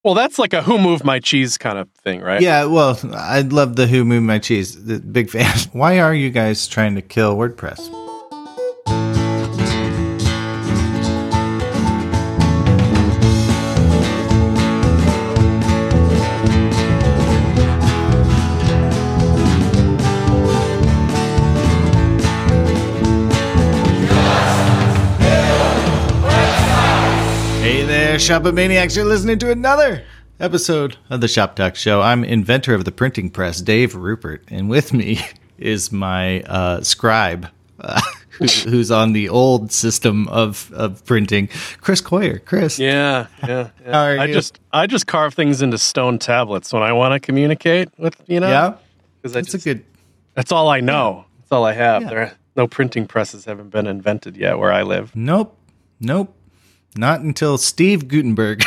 Well, that's like a Who Moved My Cheese kind of thing, right? Yeah, well, I love the Who Moved My Cheese. The big fan. Why are you guys trying to kill WordPress? Shop Maniacs, you're listening to another episode of the Shop Talk Show. I'm inventor of the printing press, Dave Rupert, and with me is my scribe, who's on the old system of printing, Chris Coyer. Chris, yeah. How are you? I just carve things into stone tablets when I want to communicate with Yeah, because that's all I know. That's all I have. Yeah. No printing presses haven't been invented yet where I live. Nope. Not until Steve Gutenberg,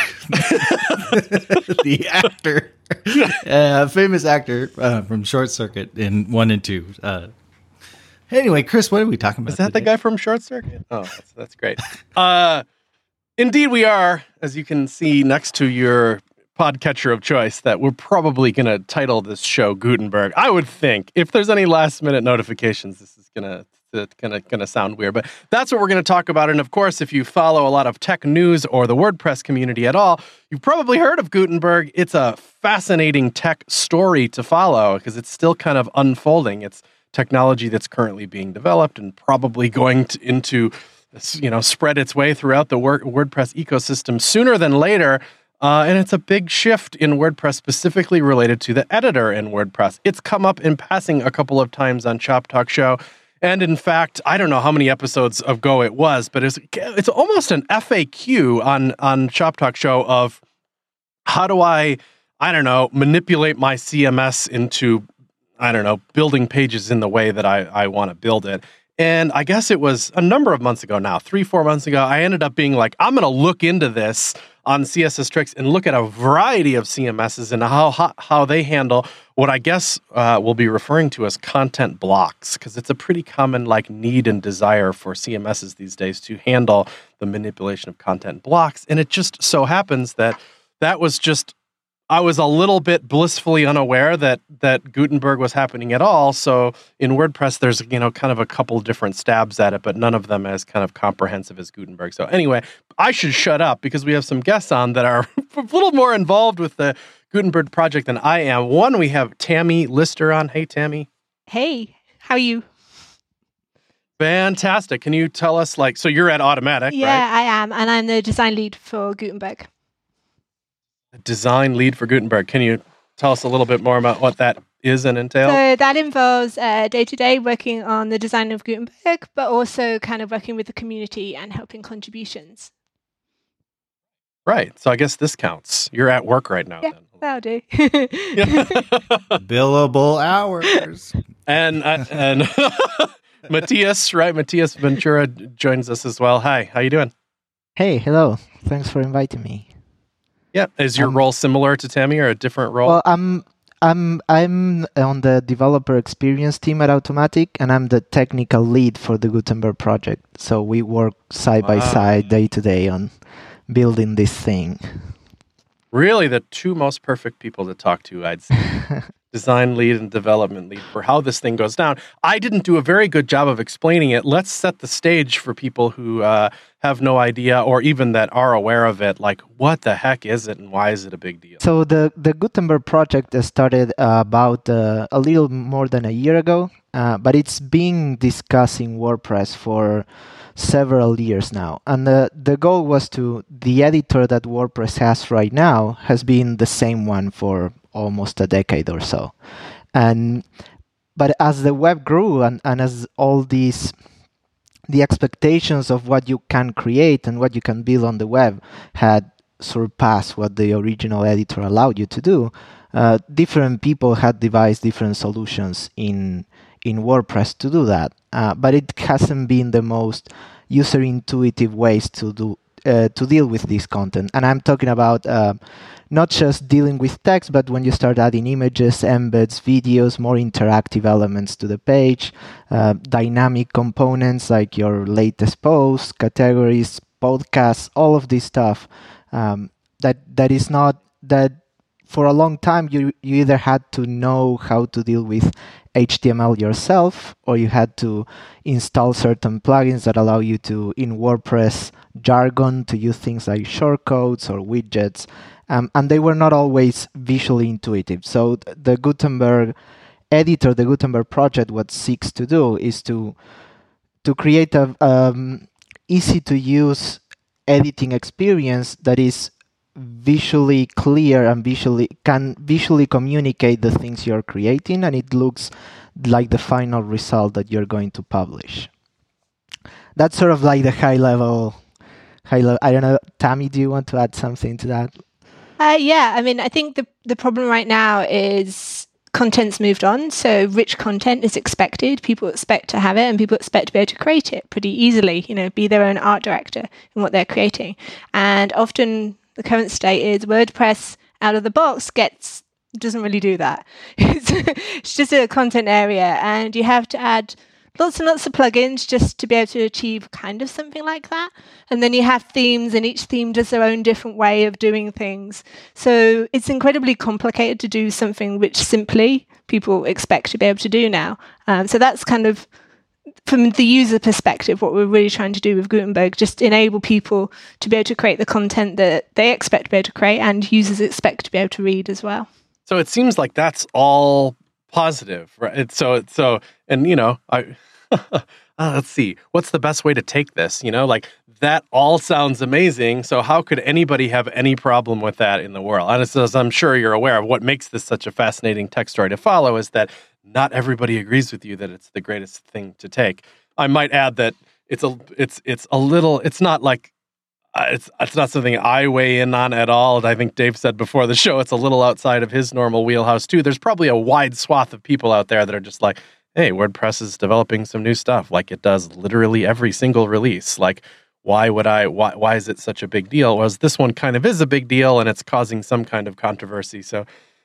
the actor, famous actor from Short Circuit in 1 and 2. Anyway, Chris, what are we talking about? Is that today? The guy from Short Circuit? Oh, that's great. Indeed, we are, as you can see next to your podcatcher of choice, that we're probably going to title this show Gutenberg. I would think if there's any last minute notifications, this is going to sound weird, but that's what we're going to talk about. And of course, if you follow a lot of tech news or the WordPress community at all, you've probably heard of Gutenberg. It's a fascinating tech story to follow because it's still kind of unfolding. It's technology that's currently being developed and probably going to spread its way throughout the WordPress ecosystem sooner than later. And it's a big shift in WordPress specifically related to the editor in WordPress. It's come up in passing a couple of times on Shop Talk Show. And in fact, I don't know how many episodes ago it was, but it's almost an FAQ on Shop Talk Show of how do I manipulate my CMS into, building pages in the way that I want to build it. And I guess it was a number of months ago now, 3-4 months ago, I ended up being like, I'm going to look into this on CSS Tricks and look at a variety of CMSs and how they handle what I guess we'll be referring to as content blocks, because it's a pretty common need and desire for CMSs these days to handle the manipulation of content blocks. And it just so happens that was just, I was a little bit blissfully unaware that Gutenberg was happening at all. So in WordPress, there's kind of a couple different stabs at it, but none of them as kind of comprehensive as Gutenberg. So anyway, I should shut up because we have some guests on that are a little more involved with the Gutenberg project than I am. One, we have Tammy Lister on. Hey, Tammy. Hey, how are you? Fantastic. Can you tell us, so you're at Automattic, right? Yeah, I am, and I'm the design lead for Gutenberg. Design lead for Gutenberg. Can you tell us a little bit more about what that is and entails? So that involves day-to-day working on the design of Gutenberg, but also kind of working with the community and helping contributions. Right. So I guess this counts. You're at work right now. Yeah, then. that'll do. Billable hours. And Matthias, right? Matthias Ventura joins us as well. Hi, how you doing? Hey, hello. Thanks for inviting me. Yeah. Is your role similar to Tammy or a different role? Well, I'm on the developer experience team at Automattic, and I'm the technical lead for the Gutenberg project. So we work side by side, day to day, on building this thing. Really, the two most perfect people to talk to, I'd say. Design lead and development lead for how this thing goes down. I didn't do a very good job of explaining it. Let's set the stage for people who have no idea or even that are aware of it. What the heck is it and why is it a big deal? So the Gutenberg project started about a little more than a year ago, but it's been discussed in WordPress for several years now. And the goal was the editor that WordPress has right now has been the same one for almost a decade or so. But as the web grew and as all the expectations of what you can create and what you can build on the web had surpassed what the original editor allowed you to do, different people had devised different solutions in WordPress to do that. But it hasn't been the most user-intuitive ways to deal with this content. And I'm talking about not just dealing with text, but when you start adding images, embeds, videos, more interactive elements to the page, dynamic components like your latest posts, categories, podcasts, all of this stuff that is not that for a long time you either had to know how to deal with HTML yourself, or you had to install certain plugins that allow you to, in WordPress jargon, to use things like shortcodes or widgets, and they were not always visually intuitive. So the Gutenberg editor, the Gutenberg project, what seeks to do is to create a easy to use editing experience that is visually clear and can visually communicate the things you're creating, and it looks like the final result that you're going to publish. That's sort of like the high level. I don't know, Tammy, do you want to add something to that? Yeah, I mean, I think the problem right now is content's moved on. So rich content is expected. People expect to have it, and people expect to be able to create it pretty easily, be their own art director in what they're creating. And often the current state is WordPress out of the box doesn't really do that. It's just a content area, and you have to add lots and lots of plugins just to be able to achieve kind of something like that. And then you have themes, and each theme does their own different way of doing things. So it's incredibly complicated to do something which simply people expect to be able to do now. So that's kind of, from the user perspective, what we're really trying to do with Gutenberg, just enable people to be able to create the content that they expect to be able to create, and users expect to be able to read as well. So it seems like that's all positive, right? So, and let's see, what's the best way to take this? That all sounds amazing. So how could anybody have any problem with that in the world? And as I'm sure you're aware of, what makes this such a fascinating tech story to follow is that not everybody agrees with you that it's the greatest thing to take. I might add that it's not something I weigh in on at all. And I think Dave said before the show, it's a little outside of his normal wheelhouse too. There's probably a wide swath of people out there that are just like, hey, WordPress is developing some new stuff like it does literally every single release. Like, why is it such a big deal? Whereas this one kind of is a big deal, and it's causing some kind of controversy. So,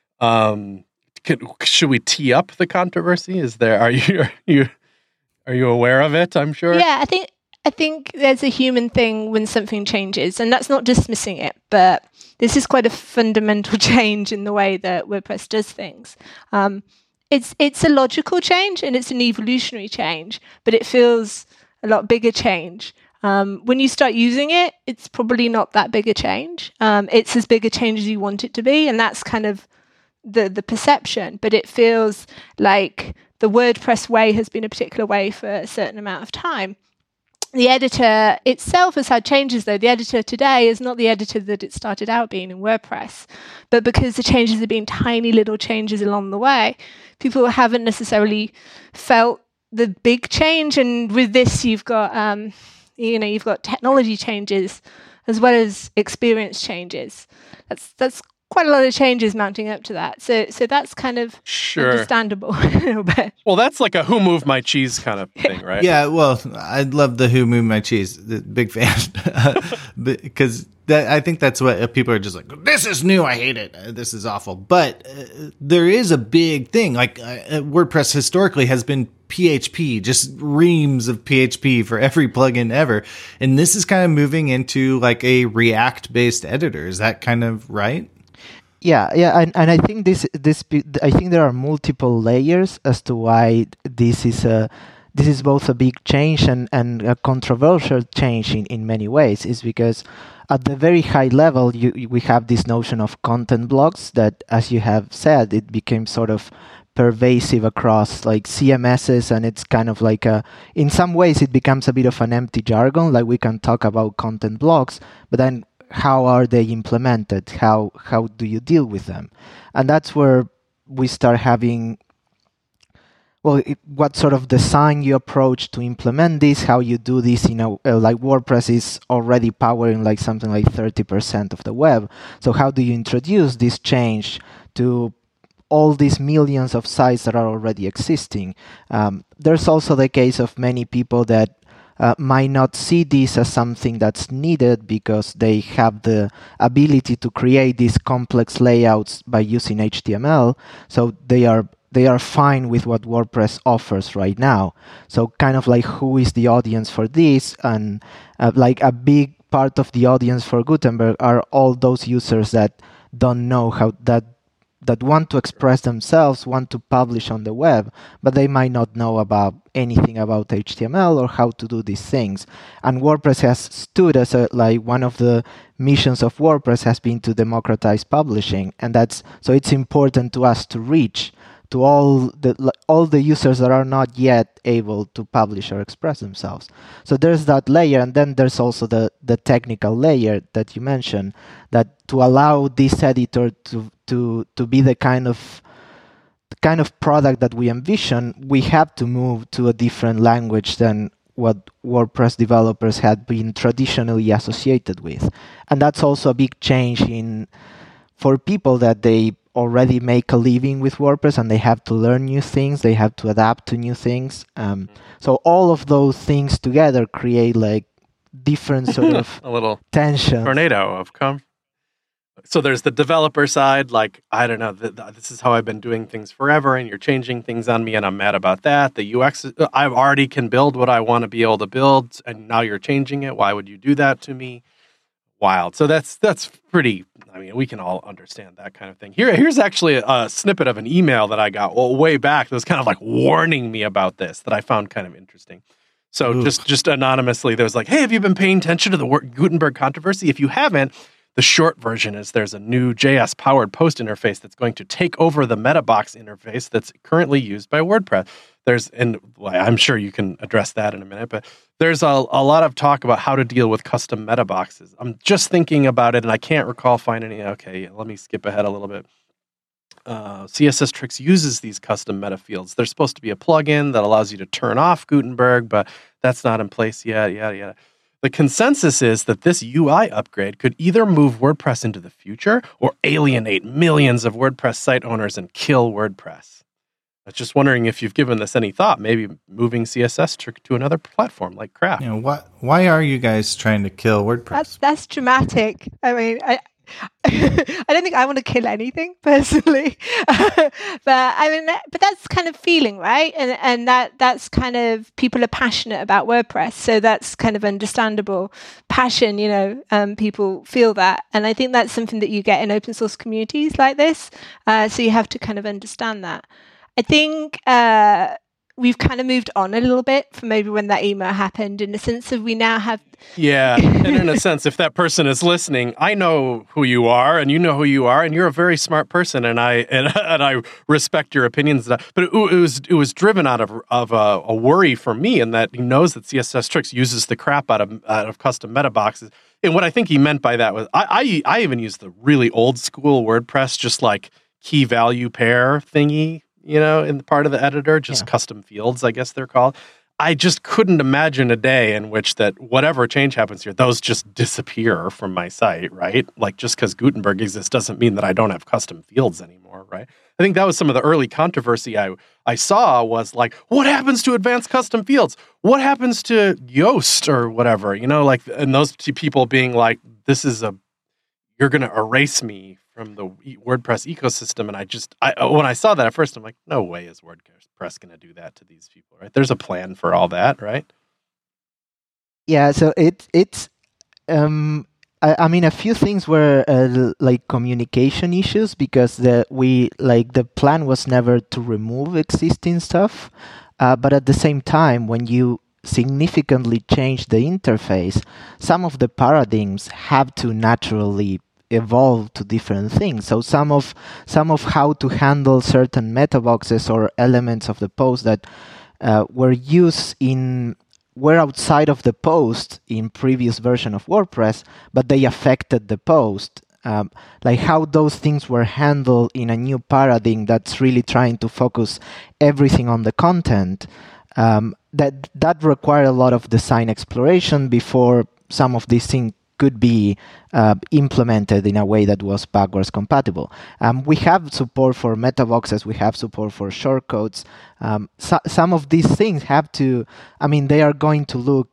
should we tee up the controversy? Are you aware of it? I'm sure. Yeah, I think there's a human thing when something changes, and that's not dismissing it, but this is quite a fundamental change in the way that WordPress does things. It's a logical change, and it's an evolutionary change, but it feels a lot bigger change. When you start using it, it's probably not that big a change. It's as big a change as you want it to be, and that's kind of the perception. But it feels like the WordPress way has been a particular way for a certain amount of time. The editor itself has had changes, though. The editor today is not the editor that it started out being in WordPress. But because the changes have been tiny little changes along the way, people haven't necessarily felt the big change. And with this, you've got you've got technology changes as well as experience changes. That's quite a lot of changes mounting up to that. So that's kind of understandable a little bit. Well, that's like a who moved my cheese kind of thing, right? Yeah, well, I love the who moved my cheese. Big fan. Because I think that's what people are just like, this is new, I hate it, this is awful. But there is a big thing. Like WordPress historically has been PHP, just reams of PHP for every plugin ever. And this is kind of moving into like a React-based editor. Is that kind of right? Yeah, and I think I think there are multiple layers as to why this is both a big change and a controversial change in many ways. Is because at the very high level, we have this notion of content blocks that, as you have said, it became sort of pervasive across like CMSs, and it's kind of like in some ways it becomes a bit of an empty jargon. Like we can talk about content blocks, but then how are they implemented? How do you deal with them? And that's where we start having, what sort of design you approach to implement this, how you do this. Like WordPress is already powering like something like 30% of the web. So how do you introduce this change to all these millions of sites that are already existing? There's also the case of many people that might not see this as something that's needed because they have the ability to create these complex layouts by using HTML. So they are fine with what WordPress offers right now. So kind of like, who is the audience for this? And like a big part of the audience for Gutenberg are all those users that don't know how that want to express themselves, want to publish on the web, but they might not know about anything about HTML or how to do these things. And WordPress has stood as one of the missions of WordPress has been to democratize publishing, and so it's important to us to reach to all the users that are not yet able to publish or express themselves. So there's that layer, and then there's also the technical layer that you mentioned, that to allow this editor to be the kind of product that we envision, we have to move to a different language than what WordPress developers had been traditionally associated with. And that's also a big change for people that they already make a living with WordPress and they have to learn new things, they have to adapt to new things. So all of those things together create like different sort of a little tension. Tornado of So there's the developer side, like, I don't know, this is how I've been doing things forever, and you're changing things on me, and I'm mad about that. The UX, I already can build what I want to be able to build, and now you're changing it. Why would you do that to me? Wild. So that's pretty, I mean, we can all understand that kind of thing. Here's actually a snippet of an email that I got way back that was kind of like warning me about this, that I found kind of interesting. So just anonymously, there was like, hey, have you been paying attention to the Gutenberg controversy? If you haven't, the short version is there's a new JS-powered post interface that's going to take over the MetaBox interface that's currently used by WordPress. And I'm sure you can address that in a minute, but there's a lot of talk about how to deal with custom MetaBoxes. I'm just thinking about it, and I can't recall finding any. Okay, let me skip ahead a little bit. CSS Tricks uses these custom meta fields. There's supposed to be a plugin that allows you to turn off Gutenberg, but that's not in place yet, yada, yada. The consensus is that this UI upgrade could either move WordPress into the future or alienate millions of WordPress site owners and kill WordPress. I was just wondering if you've given this any thought, maybe moving CSS Trick to another platform like Craft. You know, why are you guys trying to kill WordPress? That's dramatic. I mean, I don't think I want to kill anything personally, but I mean, but that's kind of feeling, right? And that's kind of, people are passionate about WordPress, so that's kind of understandable. Passion, people feel that, and I think that's something that you get in open source communities like this. So you have to kind of understand that. I think we've kind of moved on a little bit from maybe when that email happened, in the sense of we now have... Yeah, and in a sense, if that person is listening, I know who you are, and you know who you are, and you're a very smart person, and I respect your opinions. But it was driven out of a worry for me, in that he knows that CSS Tricks uses the crap out of custom meta boxes. And what I think he meant by that was, I even use the really old school WordPress, just like key value pair thingy, in the part of the editor, just custom fields, I guess they're called. I just couldn't imagine a day in which that whatever change happens here, those just disappear from my site, right? Like, just because Gutenberg exists doesn't mean that I don't have custom fields anymore, right? I think that was some of the early controversy I saw, was like, what happens to advanced custom fields? What happens to Yoast or whatever? And those people being like, you're going to erase me from the WordPress ecosystem. And when I saw that at first, I'm like, no way is WordPress going to do that to these people, right? There's a plan for all that, right? Yeah, so it's I mean, a few things were like communication issues, because the plan was never to remove existing stuff, but at the same time, when you significantly change the interface, some of the paradigms have to naturally evolve to different things. So some of how to handle certain meta boxes or elements of the post that were outside of the post in previous version of WordPress, but they affected the post. Like how those things were handled in a new paradigm that's really trying to focus everything on the content. That required a lot of design exploration before some of these things could be implemented in a way that was backwards compatible. We have support for meta boxes, we have support for shortcodes. Some of these things they are going to look,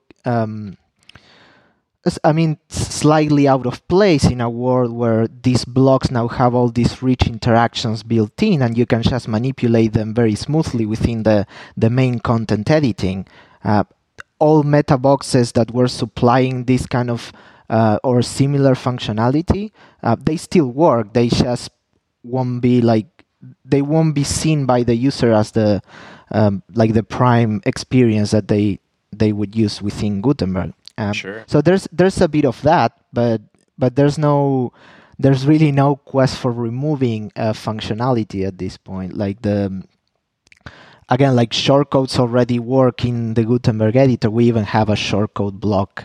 slightly out of place in a world where these blocks now have all these rich interactions built in, and you can just manipulate them very smoothly within the main content editing. All meta boxes that were supplying this kind of or similar functionality, they still work. They just won't be seen by the user as the prime experience that they would use within Gutenberg. Sure. So there's a bit of that, but there's really no quest for removing functionality at this point. Like shortcodes already work in the Gutenberg editor. We even have a shortcode block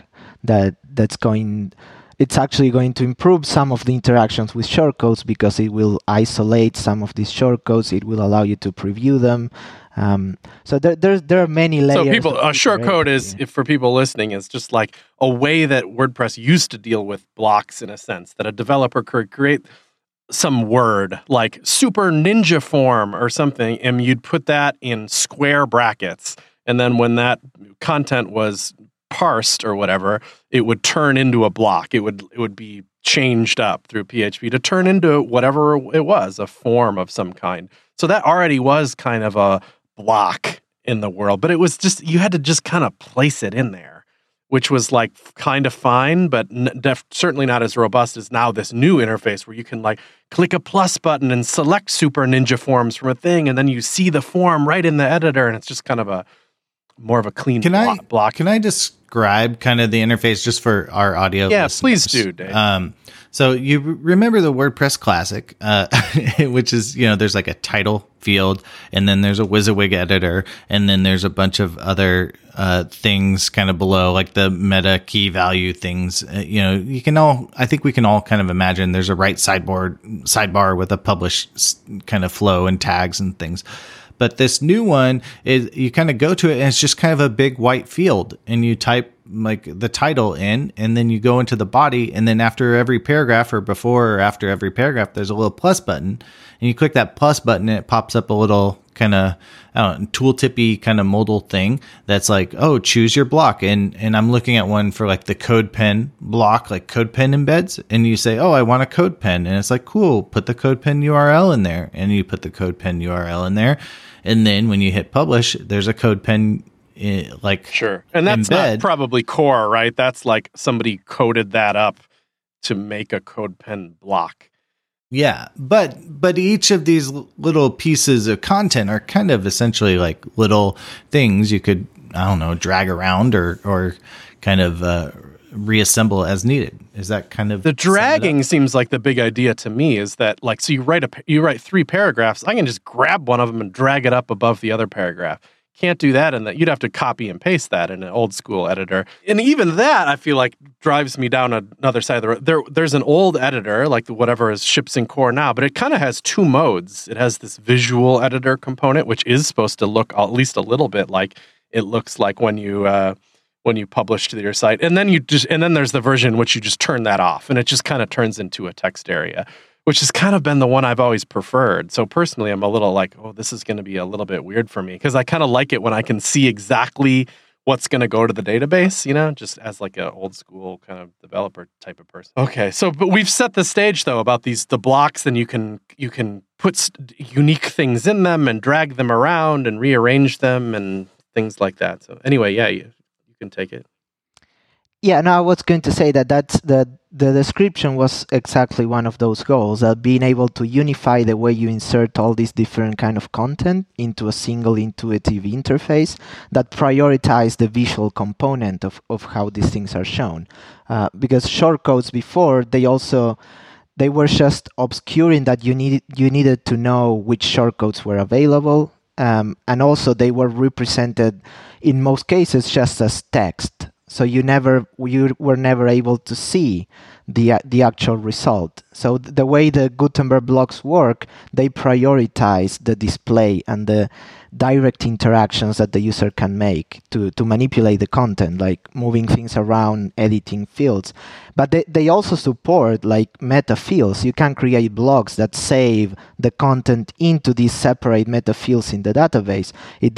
it's actually going to improve some of the interactions with shortcodes because it will isolate some of these shortcodes. It will allow you to preview them. So there are many layers. So a shortcode is, if for people listening, is just like a way that WordPress used to deal with blocks in a sense, that a developer could create some word like super ninja form or something, and you'd put that in square brackets. And then when that content was parsed or whatever, it would turn into a block. It would be changed up through PHP to turn into whatever it was, a form of some kind. So that already was kind of a block in the world, but it was just, you had to just kind of place it in there, which was like kind of fine, but certainly not as robust as now this new interface where you can like click a plus button and select super ninja forms from a thing, and then you see the form right in the editor, and it's just kind of more of a clean block. Can I describe kind of the interface just for our audio listeners? Please do, Dave. So you remember the WordPress Classic, which is, there's like a title field, and then there's a WYSIWYG editor, and then there's a bunch of other things kind of below, like the meta key value things. I think we can all kind of imagine there's a right sidebar with a publish kind of flow and tags and things. But this new one is, you kind of go to it and it's just kind of a big white field, and you type like the title in, and then you go into the body, and then after every paragraph, or before or after every paragraph, there's a little plus button, and you click that plus button and it pops up a little kind of tooltippy kind of modal thing that's like, oh, choose your block. And I'm looking at one for like the CodePen block, like CodePen embeds, and you say, oh, I want a CodePen, and it's like, cool, put the CodePen URL in there, and you put the CodePen URL in there, and then when you hit publish, there's a CodePen sure, and that's not probably core, right? That's like somebody coded that up to make a CodePen block. Yeah, but each of these little pieces of content are kind of essentially like little things you could, drag around or kind of reassemble as needed. Is that kind of the dragging? Seems like the big idea to me is that, like, so you write 3 paragraphs. I can just grab one of them and drag it up above the other paragraph. Can't do that, and that you'd have to copy and paste that in an old school editor. And even that, I feel like, drives me down another side of the road. There's an old editor, like whatever ships in core now, but it kind of has 2 modes. It has this visual editor component, which is supposed to look at least a little bit like it looks like when you publish to your site, and then there's the version in which you just turn that off, and it just kind of turns into a text area, which has kind of been the one I've always preferred. So personally, I'm a little like, oh, this is going to be a little bit weird for me, because I kind of like it when I can see exactly what's going to go to the database, just as like an old school kind of developer type of person. Okay, but we've set the stage though about the blocks, and you can put unique things in them and drag them around and rearrange them and things like that. So anyway, yeah, you can take it. Yeah, no, I was going to say that's the description was exactly one of those goals, being able to unify the way you insert all these different kind of content into a single intuitive interface that prioritize the visual component of how these things are shown. Because shortcodes before, they were just obscuring that you needed to know which shortcodes were available, and also they were represented in most cases just as text. So you were never able to see the actual result. So the way the Gutenberg blocks work, they prioritize the display and the direct interactions that the user can make to manipulate the content, like moving things around, editing fields. But they also support like meta fields. You can create blocks that save the content into these separate meta fields in the database.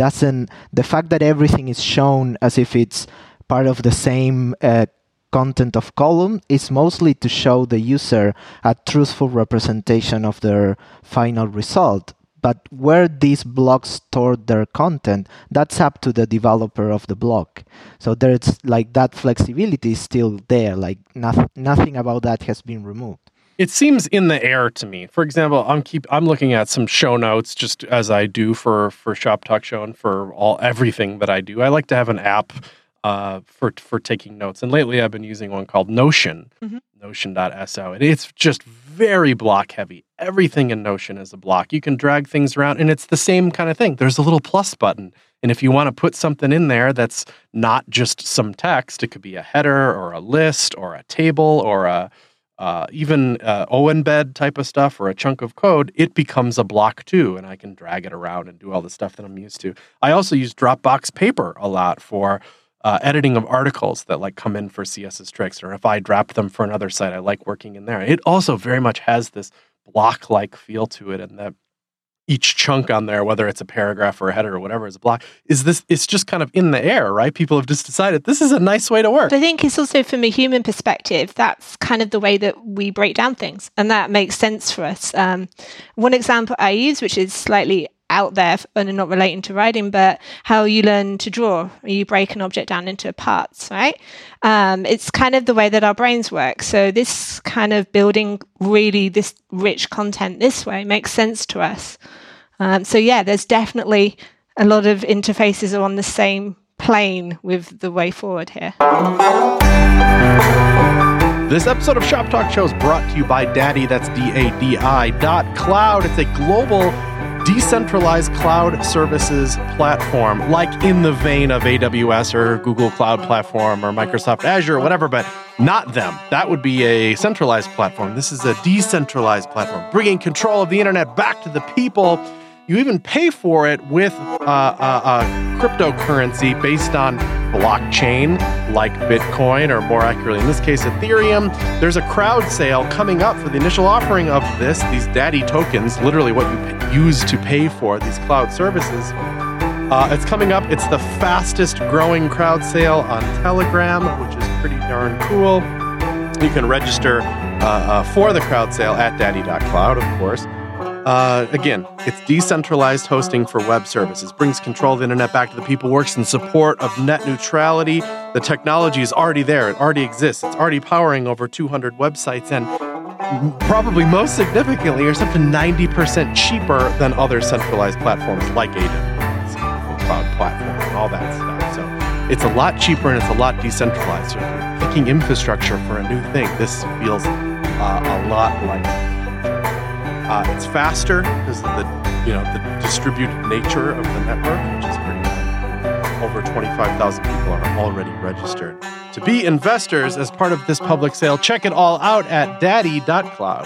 The fact that everything is shown as if it's part of the same content of column is mostly to show the user a truthful representation of their final result. But where these blocks store their content, that's up to the developer of the block. So there's like that flexibility is still there. Like nothing about that has been removed. It seems in the air to me. For example, I'm looking at some show notes, just as I do for Shop Talk Show and for everything that I do. I like to have an app for taking notes, and lately I've been using one called Notion, Notion.so, and it's just very block heavy. Everything in Notion is a block. You can drag things around, and it's the same kind of thing. There's a little plus button, and if you want to put something in there that's not just some text, it could be a header or a list or a table or even OEmbed type of stuff or a chunk of code, it becomes a block too, and I can drag it around and do all the stuff that I'm used to. I also use Dropbox Paper a lot for editing of articles that like come in for CSS Tricks, or if I draft them for another site, I like working in there. It also very much has this block-like feel to it, and that each chunk on there, whether it's a paragraph or a header or whatever is a block, it's just kind of in the air, right? People have just decided this is a nice way to work. I think it's also from a human perspective, that's kind of the way that we break down things, and that makes sense for us. One example I use, which is slightly out there and not relating to writing, but how you learn to draw. You break an object down into parts, right? It's kind of the way that our brains work. So this kind of building really this rich content this way makes sense to us. So yeah, there's definitely a lot of interfaces are on the same plane with the way forward here. This episode of Shop Talk Show is brought to you by Dadi, that's DADI.cloud. It's a global decentralized cloud services platform, like in the vein of AWS or Google Cloud Platform or Microsoft Azure or whatever, but not them. That would be a centralized platform. This is a decentralized platform, bringing control of the internet back to the people. You even pay for it with a cryptocurrency based on blockchain, like Bitcoin, or more accurately, in this case, Ethereum. There's a crowd sale coming up for the initial offering of these Dadi tokens, literally what you use to pay for these cloud services. It's coming up. It's the fastest growing crowd sale on Telegram, which is pretty darn cool. You can register for the crowd sale at Dadi.cloud, of course. Again, it's decentralized hosting for web services, brings control of the internet back to the people, works in support of net neutrality. The technology is already there. It already exists. It's already powering over 200 websites, and probably most significantly, it's up to 90% cheaper than other centralized platforms like AWS, Google Cloud Platform, and all that stuff. So it's a lot cheaper and it's a lot decentralized. So if you're picking infrastructure for a new thing, this feels a lot like it's faster because of the distributed nature of the network, which is pretty cool. Over 25,000 people are already registered to be investors as part of this public sale. Check it all out at Dadi.cloud.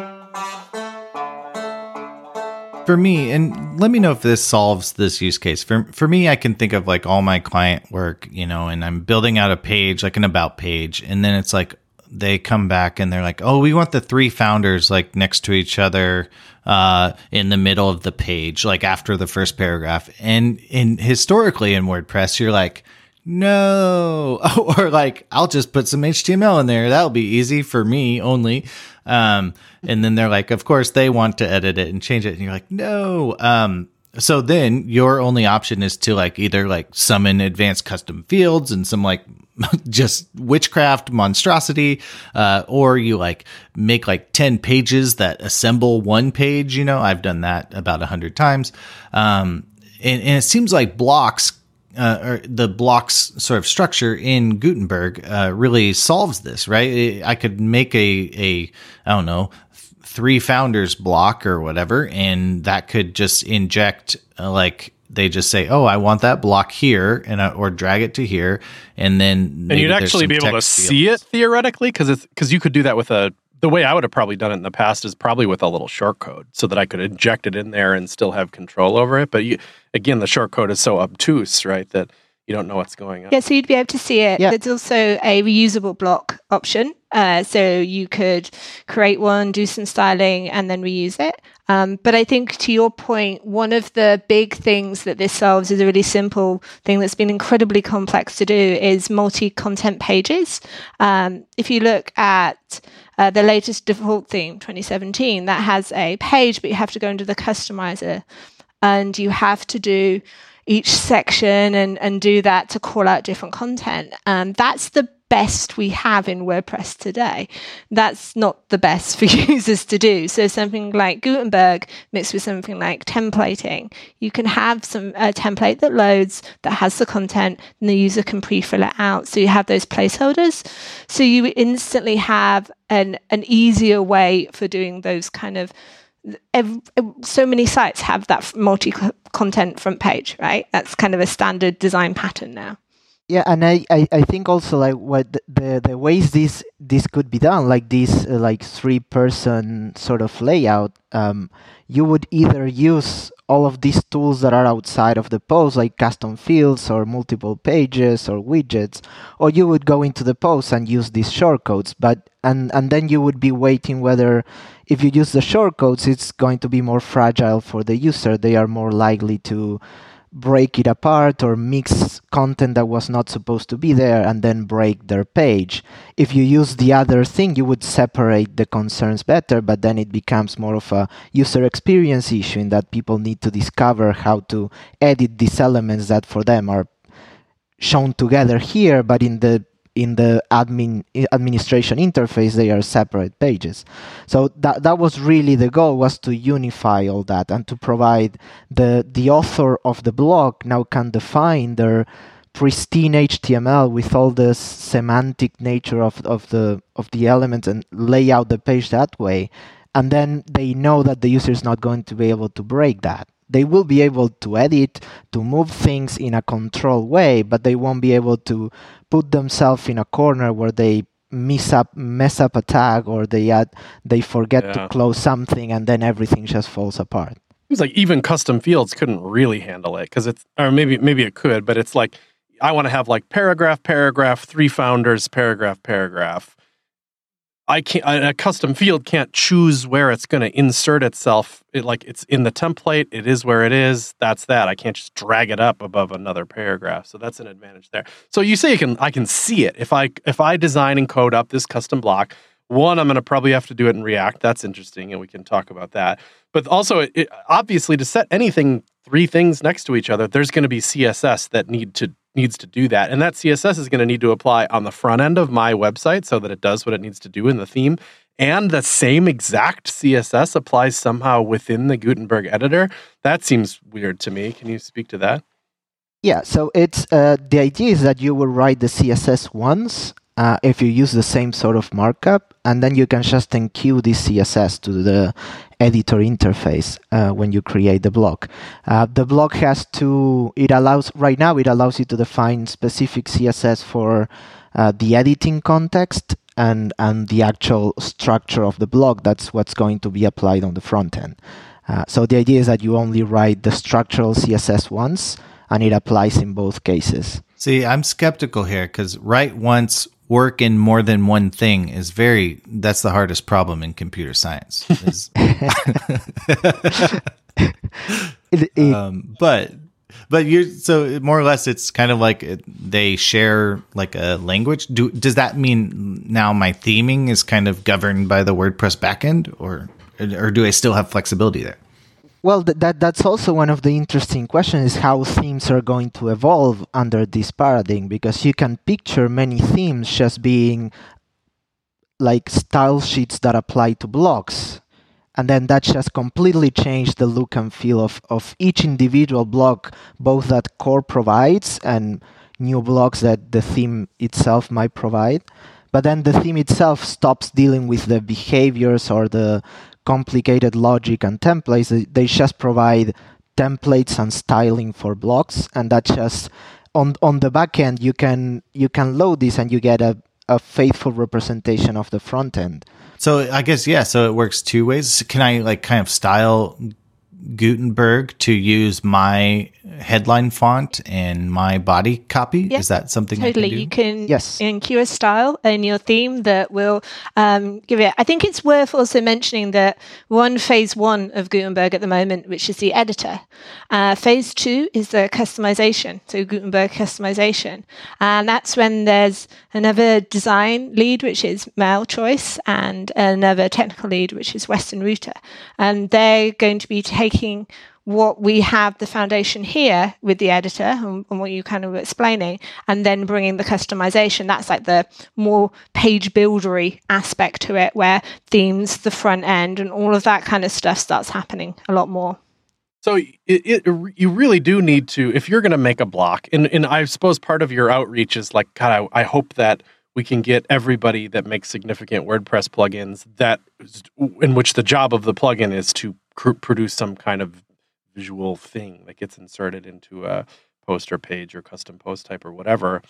For me, and let me know if this solves this use case. For me, I can think of like all my client work, and I'm building out a page, like an about page, and then it's like, they come back and they're like, oh, we want the three founders like next to each other in the middle of the page, like after the first paragraph. And historically in WordPress, you're like, no, or like, I'll just put some HTML in there. That'll be easy for me only. And then they're like, of course they want to edit it and change it. And you're like, no. So then your only option is to like either like summon advanced custom fields and some like just witchcraft monstrosity, or you like make like 10 pages that assemble one page. I've done that about 100 times. And it seems like blocks, or the blocks sort of structure in Gutenberg, really solves this, right? I could make I don't know, 3 founders block or whatever, and that could just inject like they just say, oh, I want that block here, or drag it to here, and then you'd actually be able to see it theoretically, because you could do that with the way I would have probably done it in the past is probably with a little shortcode, so that I could inject it in there and still have control over it. But again, the shortcode is so obtuse, right, that you don't know what's going on. Yeah, so you'd be able to see it. Yeah. There's also a reusable block option. So you could create one, do some styling, and then reuse it. But I think to your point, one of the big things that this solves is a really simple thing that's been incredibly complex to do is multi-content pages. If you look at the latest default theme, 2017, that has a page, but you have to go into the customizer and you have to do each section and do that to call out different content. That's the best we have in WordPress today. That's not the best for users to do. So something like Gutenberg mixed with something like templating, you can have a template that loads, that has the content, and the user can pre-fill it out. So you have those placeholders. So you instantly have an easier way for doing those kind of so many sites have that multi-content front page, right? That's kind of a standard design pattern now. Yeah, and I think also like what the ways this could be done, like this like 3-person sort of layout, you would either use all of these tools that are outside of the post, like custom fields or multiple pages or widgets, or you would go into the post and use these shortcodes. But and then you would be waiting whether if you use the shortcodes, it's going to be more fragile for the user. They are more likely to break it apart or mix content that was not supposed to be there and then break their page. If you use the other thing, you would separate the concerns better, but then it becomes more of a user experience issue in that people need to discover how to edit these elements that for them are shown together here, but in the administration interface, they are separate pages. So that was really the goal, was to unify all that and to provide the author of the blog now can define their pristine HTML with all the semantic nature of the elements and lay out the page that way. And then they know that the user is not going to be able to break that. They will be able to edit, to move things in a controlled way, but they won't be able to put themselves in a corner where they mess up a tag or they forget to close something and then everything just falls apart. It was like even custom fields couldn't really handle it because it's, or maybe it could, but it's like I want to have like paragraph, 3 founders, paragraph. A custom field can't choose where it's going to insert itself. It's in the template. It is where it is. That's that. I can't just drag it up above another paragraph. So that's an advantage there. So you say I can see it. If I design and code up this custom block, one, I'm going to probably have to do it in React. That's interesting, and we can talk about that. But also, obviously, to set 3 things next to each other, there's going to be CSS that needs to do that. And that CSS is going to need to apply on the front end of my website so that it does what it needs to do in the theme. And the same exact CSS applies somehow within the Gutenberg editor. That seems weird to me. Can you speak to that? Yeah, so it's the idea is that you will write the CSS once if you use the same sort of markup, and then you can just enqueue this CSS to the editor interface when you create the block. The block right now it allows you to define specific CSS for the editing context and the actual structure of the block. That's what's going to be applied on the front end. So the idea is that you only write the structural CSS once, and it applies in both cases. See, I'm skeptical here because write once, work in more than one thing that's the hardest problem in computer science. But so more or less it's kind of like they share like a language. Does that mean now my theming is kind of governed by the WordPress backend, or do I still have flexibility there? Well, that's also one of the interesting questions, is how themes are going to evolve under this paradigm, because you can picture many themes just being like style sheets that apply to blocks. And then that just completely changed the look and feel of each individual block, both that core provides and new blocks that the theme itself might provide. But then the theme itself stops dealing with the behaviors or the complicated logic and templates. They just provide templates and styling for blocks, and that's just on the back end you can load this and you get a faithful representation of the front end. So I guess so it works 2 ways. Can I like kind of style Gutenberg to use my headline font and my body copy? Yeah, is that something totally. I can do? You can Yes. include a style in your theme that will give it. I think it's worth also mentioning that we're on phase 1 of Gutenberg at the moment, which is the editor. Phase 2 is the customization, so Gutenberg customization. And that's when there's another design lead, which is Mail Choice, and another technical lead, which is Western Router. And they're going to be taking what we have, the foundation here with the editor and what you kind of were explaining, and then bringing the customization. That's like the more page buildery aspect to it, where themes, the front end, and all of that kind of stuff starts happening a lot more. So you really do need to, if you're going to make a block, and I suppose part of your outreach is like, God, I hope that we can get everybody that makes significant WordPress plugins in which the job of the plugin is to produce some kind of visual thing that gets inserted into a poster page or custom post type or whatever,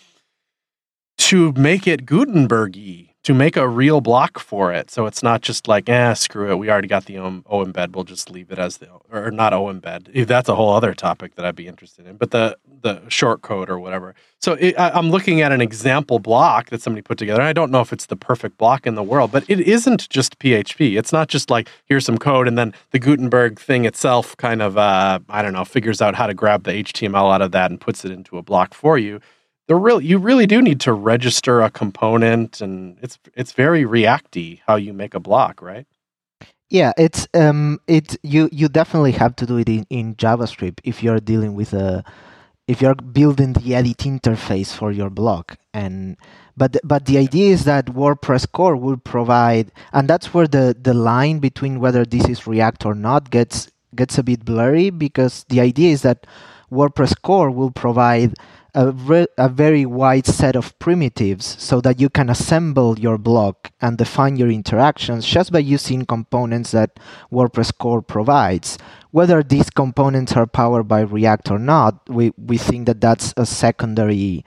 to make it Gutenberg-y, to make a real block for it. So it's not just like, screw it, we already got the O embed, we'll just leave it as or not O embed. That's a whole other topic that I'd be interested in, but the short code or whatever. So I'm looking at an example block that somebody put together. I don't know if it's the perfect block in the world, but it isn't just PHP. It's not just like, here's some code and then the Gutenberg thing itself kind of, figures out how to grab the HTML out of that and puts it into a block for you. You really do need to register a component, and it's very React-y how you make a block, right? Yeah, it's you definitely have to do it in JavaScript if you're dealing with if you're building the edit interface for your block. But the idea is that WordPress core will provide, and that's where the line between whether this is React or not gets a bit blurry, because the idea is that WordPress core will provide a very wide set of primitives so that you can assemble your block and define your interactions just by using components that WordPress core provides. Whether these components are powered by React or not, we think that that's a secondary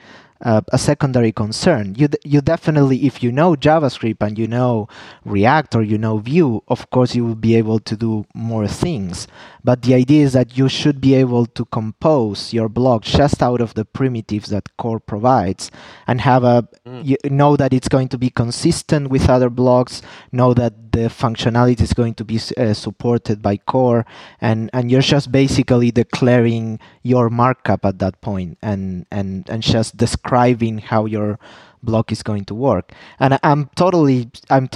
concern. You definitely, if you know JavaScript and you know React or you know Vue, of course you will be able to do more things. But the idea is that you should be able to compose your block just out of the primitives that core provides, and have you know that it's going to be consistent with other blocks, know that the functionality is going to be supported by core, and you're just basically declaring your markup at that point and just describing how your block is going to work. And I'm totally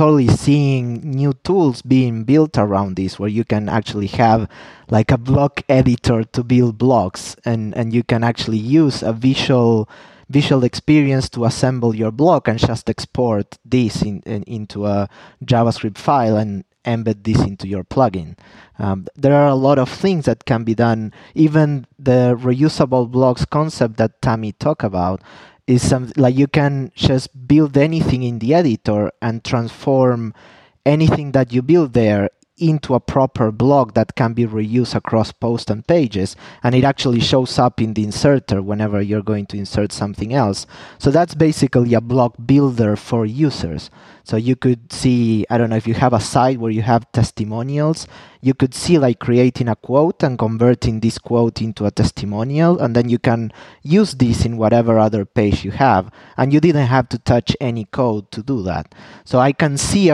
seeing new tools being built around this, where you can actually have like a block editor to build blocks, and you can actually use a visual experience to assemble your block and just export this into a JavaScript file and embed this into your plugin. There are a lot of things that can be done. Even the reusable blocks concept that Tammy talked about is something like you can just build anything in the editor and transform anything that you build there into a proper block that can be reused across posts and pages, and it actually shows up in the inserter whenever you're going to insert something else. So that's basically a block builder for users. So you could see, I don't know, if you have a site where you have testimonials, you could see like creating a quote and converting this quote into a testimonial, and then you can use this in whatever other page you have, and you didn't have to touch any code to do that. So I can see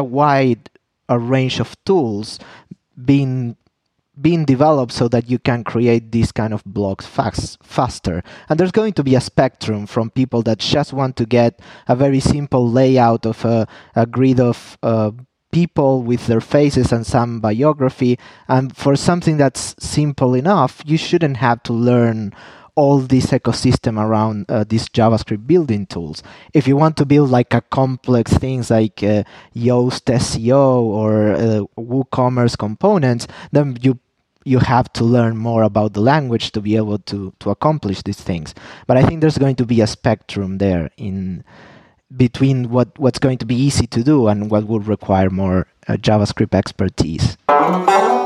a range of tools being developed so that you can create these kind of blocks faster. And there's going to be a spectrum from people that just want to get a very simple layout of a grid of people with their faces and some biography. And for something that's simple enough, you shouldn't have to learn all this ecosystem around these JavaScript building tools. If you want to build like a complex things like Yoast SEO or WooCommerce components, then you have to learn more about the language to be able to accomplish these things. But I think there's going to be a spectrum there in between what's going to be easy to do and what would require more JavaScript expertise.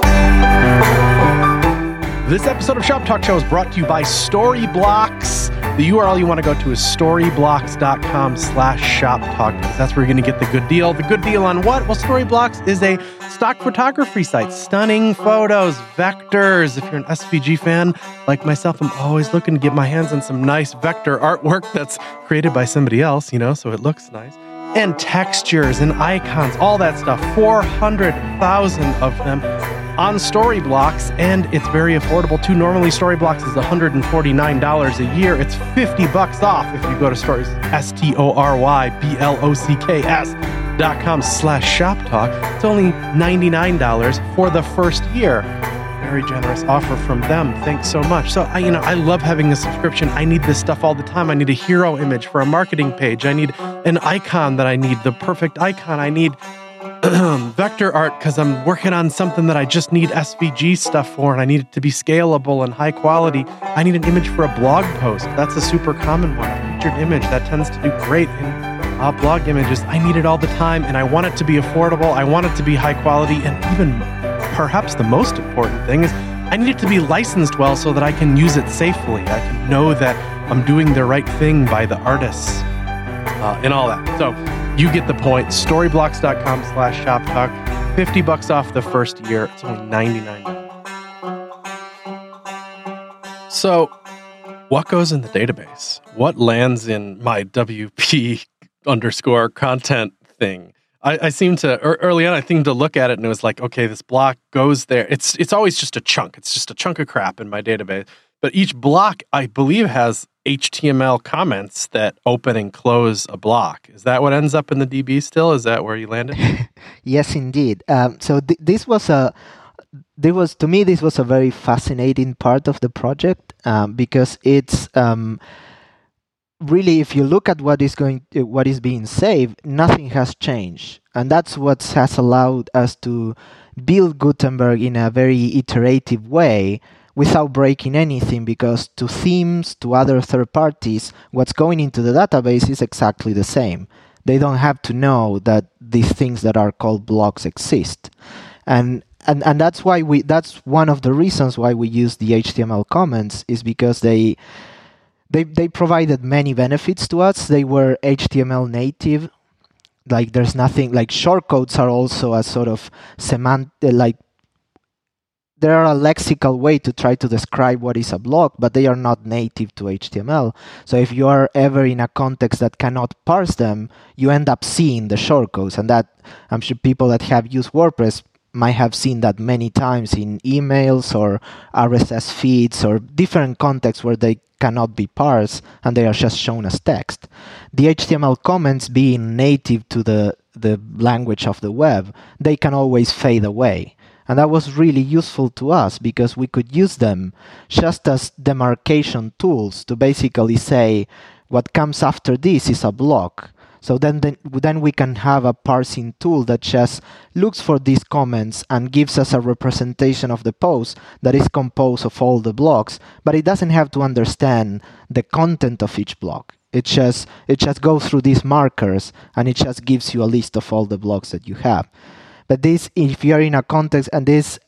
This episode of Shop Talk Show is brought to you by Storyblocks. The URL you want to go to is storyblocks.com/shoptalk, because that's where you're going to get the good deal. The good deal on what? Well, Storyblocks is a stock photography site. Stunning photos, vectors. If you're an SVG fan like myself, I'm always looking to get my hands on some nice vector artwork that's created by somebody else, so it looks nice. And textures and icons, all that stuff. 400,000 of them on Storyblocks, and it's very affordable too. Normally, Storyblocks is $149 a year. It's $50 off if you go to StoryBlocks.com/shoptalk. It's only $99 for the first year. Very generous offer from them. Thanks so much. So I love having a subscription. I need this stuff all the time. I need a hero image for a marketing page. I need an icon that I need, the perfect icon. I need vector art because I'm working on something that I just need SVG stuff for, and I need it to be scalable and high quality. I need an image for a blog post. That's a super common one. A featured image that tends to do great in blog images. I need it all the time, and I want it to be affordable. I want it to be high quality, and even perhaps the most important thing is I need it to be licensed well so that I can use it safely. I can know that I'm doing the right thing by the artists and all that. So you get the point. Storyblocks.com/shoptalk. $50 off the first year. It's only $99. So what goes in the database? What lands in my WP_content thing? I seem to, early on, I seemed to look at it and it was like, okay, this block goes there. It's always just a chunk. It's just a chunk of crap in my database. But each block, I believe, has HTML comments that open and close a block. Is that what ends up in the DB still? Is that where you landed? Yes, indeed. So this was to me, this was a very fascinating part of the project because it's really, if you look at what is being saved, nothing has changed, and that's what has allowed us to build Gutenberg in a very iterative way without breaking anything, because to themes, to other third parties, what's going into the database is exactly the same. They don't have to know that these things that are called blocks exist, and that's why that's one of the reasons why we use the HTML comments, is because they provided many benefits to us. They were HTML native. Like, there's nothing, like, shortcodes are also a sort of they are a lexical way to try to describe what is a block, but they are not native to HTML. So if you are ever in a context that cannot parse them, you end up seeing the shortcodes. And that, I'm sure people that have used WordPress might have seen that many times in emails or RSS feeds or different contexts where they cannot be parsed and they are just shown as text. The HTML comments, being native to the language of the web, they can always fade away. And that was really useful to us because we could use them just as demarcation tools to basically say what comes after this is a block. So then we can have a parsing tool that just looks for these comments and gives us a representation of the post that is composed of all the blocks, but it doesn't have to understand the content of each block. It just goes through these markers and it just gives you a list of all the blocks that you have. But this, if you're in a context, and this,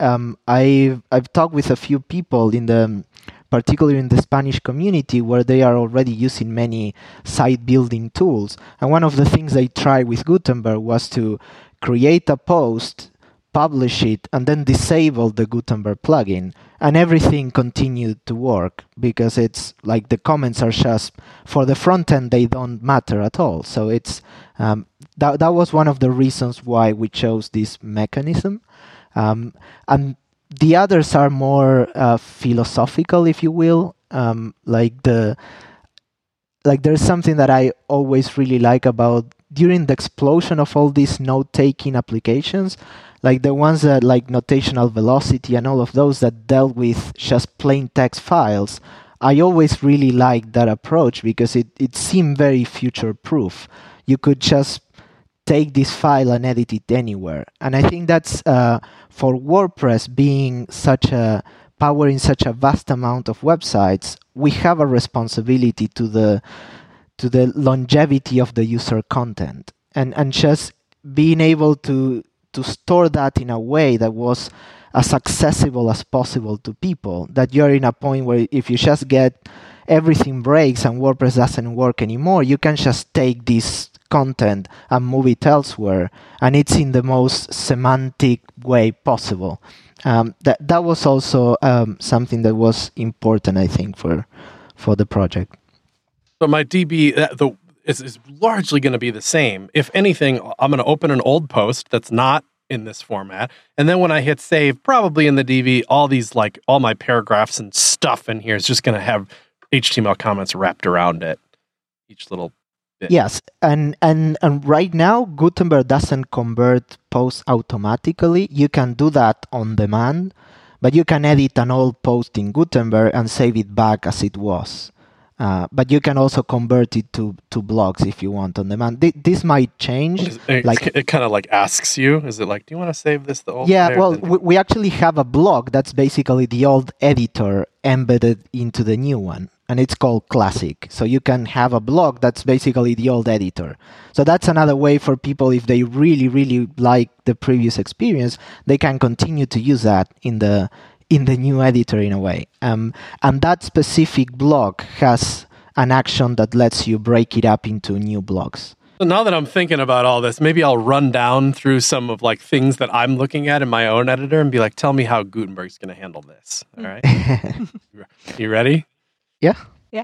I've talked with a few people particularly in the Spanish community, where they are already using many site building tools. And one of the things they tried with Gutenberg was to create a post, publish it, and then disable the Gutenberg plugin. And everything continued to work because it's like the comments are just, for the front end, they don't matter at all. So it's that was one of the reasons why we chose this mechanism. And the others are more philosophical, if you will. There's something that I always really like about during the explosion of all these note-taking applications, like the ones that like Notational Velocity and all of those that dealt with just plain text files. I always really liked that approach because it seemed very future-proof. You could just take this file and edit it anywhere. And I think that's for WordPress being powering such a vast amount of websites, we have a responsibility to the longevity of the user content and just being able to store that in a way that was as accessible as possible to people, that you're in a point where if you just get everything breaks and WordPress doesn't work anymore, you can just take this content and move it elsewhere, and it's in the most semantic way possible. That was also something that was important, I think, for the project. So my DB is largely going to be the same. If anything, I'm going to open an old post that's not in this format, and then when I hit save, probably in the DB, all my paragraphs and stuff in here is just going to have HTML comments wrapped around it. Each little bit. Yes, and right now Gutenberg doesn't convert posts automatically. You can do that on demand, but you can edit an old post in Gutenberg and save it back as it was. But you can also convert it to blogs if you want on demand. This might change. It kind of like asks you, is it like, do you want to save this the old way? Yeah, well, we actually have a blog that's basically the old editor embedded into the new one, and it's called Classic. So you can have a blog that's basically the old editor. So that's another way for people, if they really, really like the previous experience, they can continue to use that in the new editor in a way. And that specific blog has an action that lets you break it up into new blocks. So now that I'm thinking about all this, maybe I'll run down through some of like things that I'm looking at in my own editor and be like, tell me how Gutenberg's going to handle this. All right. You ready? Yeah. Yeah.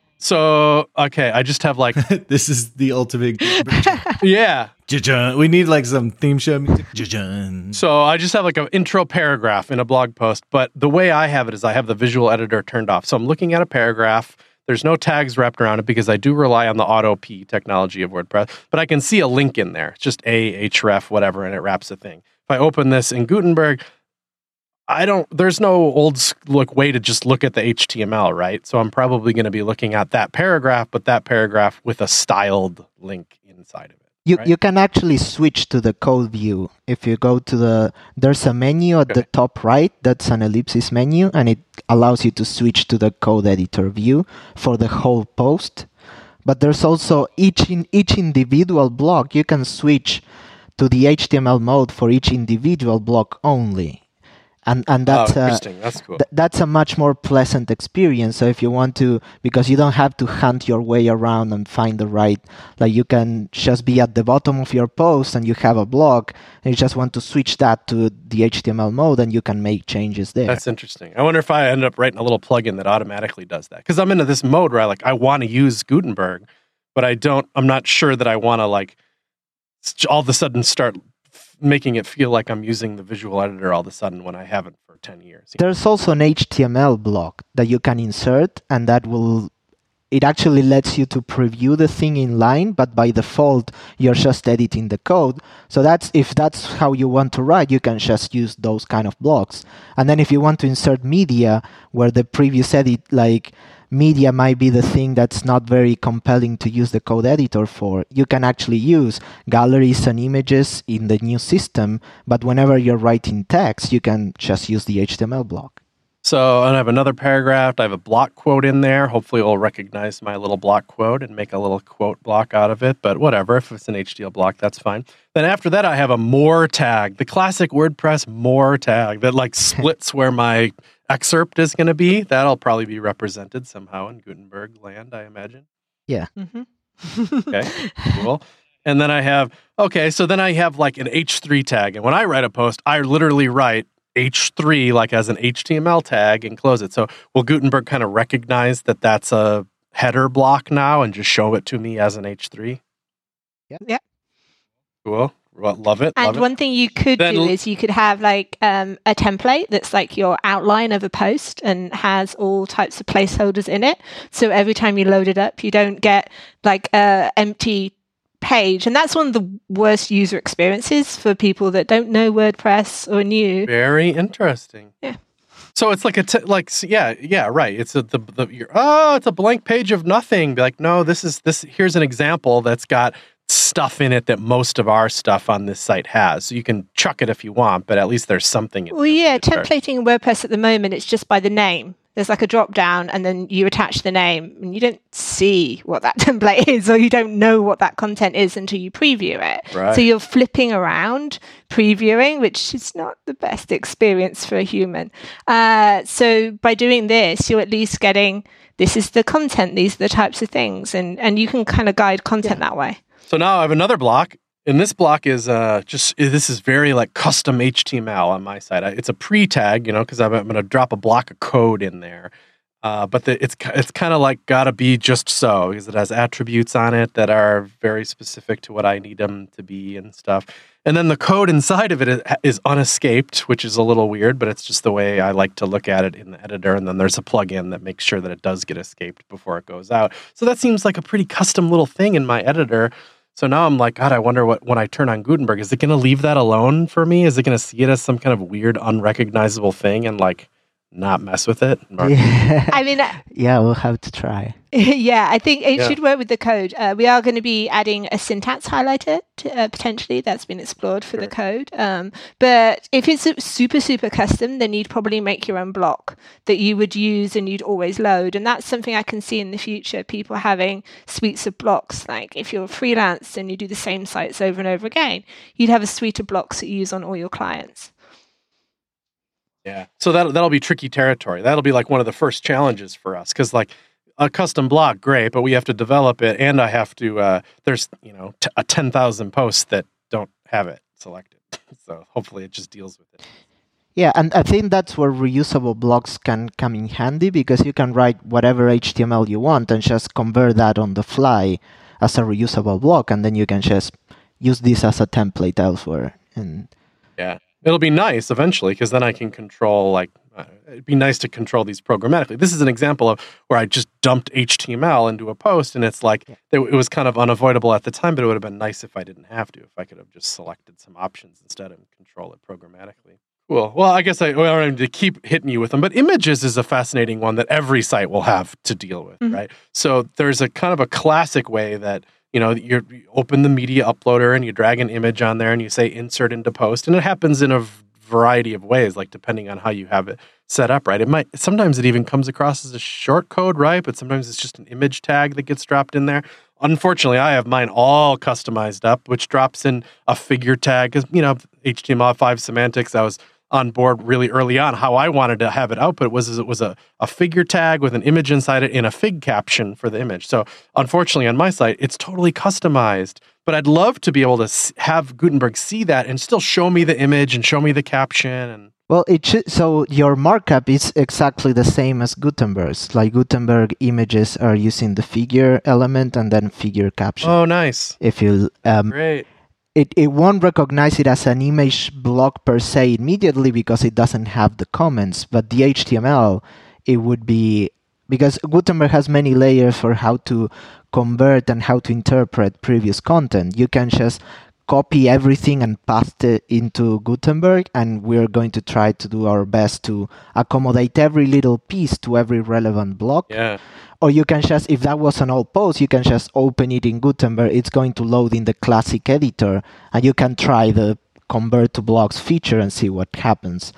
So, okay, I just have like... This is the ultimate Gutenberg. Yeah. We need like some theme show music. So I just have like an intro paragraph in a blog post, but the way I have it is I have the visual editor turned off. So I'm looking at a paragraph. There's no tags wrapped around it because I do rely on the auto-P technology of WordPress, but I can see a link in there. It's just href, whatever, and it wraps a thing. If I open this in Gutenberg, there's no old way to just look at the HTML, right? So I'm probably going to be looking at that paragraph, but that paragraph with a styled link inside of it. You can actually switch to the code view. If you go to there's a menu at the top right, that's an ellipsis menu, and it allows you to switch to the code editor view for the whole post. But there's also each individual block, you can switch to the HTML mode for each individual block only. And that's interesting. That's cool. That's a much more pleasant experience. So if you want to, because you don't have to hunt your way around and find the right, like you can just be at the bottom of your post and you have a block and you just want to switch that to the HTML mode and you can make changes there. That's interesting. I wonder if I end up writing a little plugin that automatically does that. Because I'm into this mode where I want to use Gutenberg, but I'm not sure that I want to like all of a sudden start making it feel like I'm using the visual editor all of a sudden when I haven't for 10 years. There's also an HTML block that you can insert, and it actually lets you to preview the thing in line, but by default, you're just editing the code. So if that's how you want to write, you can just use those kind of blocks. And then if you want to insert media, where the previous edit, like media might be the thing that's not very compelling to use the code editor for, you can actually use galleries and images in the new system, but whenever you're writing text, you can just use the HTML block. So I have another paragraph. I have a block quote in there. Hopefully it'll recognize my little block quote and make a little quote block out of it, but whatever. If it's an HTML block, that's fine. Then after that, I have a more tag, the classic WordPress more tag that like splits where my excerpt is going to be. That'll probably be represented somehow in Gutenberg land, I imagine. Yeah. Mm-hmm. Okay, cool. And then I have like an H3 tag. And when I write a post, I literally write H3 like as an HTML tag and close it. So will Gutenberg kind of recognize that that's a header block now and just show it to me as an H3? Yeah. Cool. Well, love it. And one thing you could do is you could have like a template that's like your outline of a post and has all types of placeholders in it. So every time you load it up, you don't get like an empty page. And that's one of the worst user experiences for people that don't know WordPress or new. Very interesting. Yeah. So it's like right. It's it's a blank page of nothing. Be like, no, here's an example that's got stuff in it that most of our stuff on this site has. So you can chuck it if you want, but at least there's something in Well, yeah, templating in WordPress at the moment, it's just by the name. there's like a drop down, and then you attach the name, and you don't see what that template is, or you don't know what that content is until you preview it. Right. So you're flipping around previewing, which is not the best experience for a human. So by doing this, you're at least getting, this is the content, these are the types of things, and you can kind of guide content that way. So now I have another block. And this block is this is very like custom HTML on my side. It's a pre-tag, because I'm going to drop a block of code in there. But it's kind of like got to be just so, because it has attributes on it that are very specific to what I need them to be and stuff. And then the code inside of it is unescaped, which is a little weird, but it's just the way I like to look at it in the editor. And then there's a plugin that makes sure that it does get escaped before it goes out. So that seems like a pretty custom little thing in my editor. So now I'm like, God, I wonder when I turn on Gutenberg, is it going to leave that alone for me? Is it going to see it as some kind of weird, unrecognizable thing and like not mess with it? Yeah. I mean, yeah, we'll have to try. Yeah, I think it should work with the code. We are going to be adding a syntax highlighter potentially that's been explored for the code. But if it's super, super custom, then you'd probably make your own block that you would use and you'd always load. And that's something I can see in the future, people having suites of blocks. Like if you're freelance and you do the same sites over and over again, you'd have a suite of blocks that you use on all your clients. Yeah. So that'll be tricky territory. That'll be like one of the first challenges for us, because like a custom block, great, but we have to develop it, and I have to. There's 10,000 posts that don't have it selected, so hopefully it just deals with it. Yeah, and I think that's where reusable blocks can come in handy, because you can write whatever HTML you want and just convert that on the fly as a reusable block, and then you can just use this as a template elsewhere. And yeah. It'll be nice eventually, because then I can control, it'd be nice to control these programmatically. This is an example of where I just dumped HTML into a post, and it's like, it was kind of unavoidable at the time, but it would have been nice if I didn't have to, if I could have just selected some options instead and control it programmatically. Cool. Well, I guess I don't need to keep hitting you with them, but images is a fascinating one that every site will have to deal with, right? So there's a kind of a classic way that, you open the media uploader and you drag an image on there and you say insert into post, and it happens in a variety of ways, like depending on how you have it set up, right? Sometimes it even comes across as a short code, right? But sometimes it's just an image tag that gets dropped in there. Unfortunately, I have mine all customized up, which drops in a figure tag, because, HTML5 semantics, I was on board really early on. How I wanted to have it output was a figure tag with an image inside it in a fig caption for the image. So unfortunately on my site, it's totally customized, but I'd love to be able to have Gutenberg see that and still show me the image and show me the caption. And well, so your markup is exactly the same as Gutenberg's. Like Gutenberg images are using the figure element and then figure caption. Oh, nice. If you great. It won't recognize it as an image block per se immediately, because it doesn't have the comments, but the HTML, it would be, because Gutenberg has many layers for how to convert and how to interpret previous content. You can just copy everything and paste it into Gutenberg, and we're going to try to do our best to accommodate every little piece to every relevant block. Yeah. Or you can just, if that was an old post, you can just open it in Gutenberg. It's going to load in the classic editor, and you can try the convert to blocks feature and see what happens.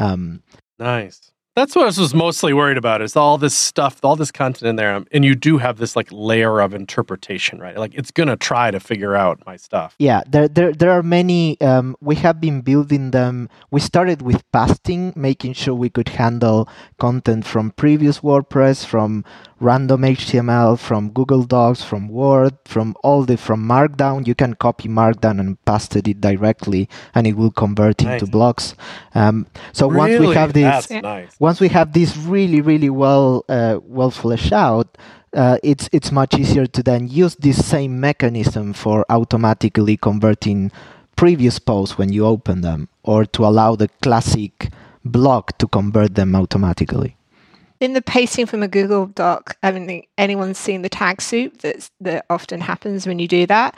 Nice. That's what I was mostly worried about, is all this stuff, all this content in there. And you do have this like layer of interpretation, right? Like it's going to try to figure out my stuff. Yeah, there are many. We have been building them. We started with pasting, making sure we could handle content from previous WordPress, from random HTML, from Google Docs, from Word, from Markdown. You can copy Markdown and paste it directly, and it will convert into blocks. So really? Once we have this, that's nice. Once we have this really, really well fleshed out, it's much easier to then use this same mechanism for automatically converting previous posts when you open them, or to allow the classic block to convert them automatically. In the pasting from a Google Doc, I don't think anyone's seen the tag soup that often happens when you do that.